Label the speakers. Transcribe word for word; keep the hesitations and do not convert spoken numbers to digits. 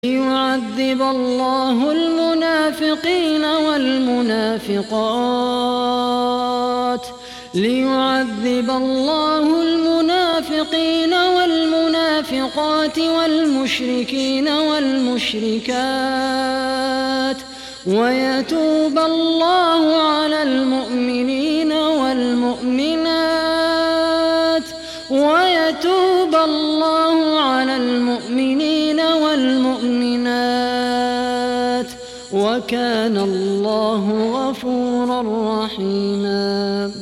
Speaker 1: ليعذب الله المنافقين والمنافقات ليعذب الله المنافقين والمنافقات والمشركين والمشركات ويتوب الله على المؤمنين والمؤمنات ويتوب الله على المؤمنين والمؤمنات وكان الله غفورا رحيما.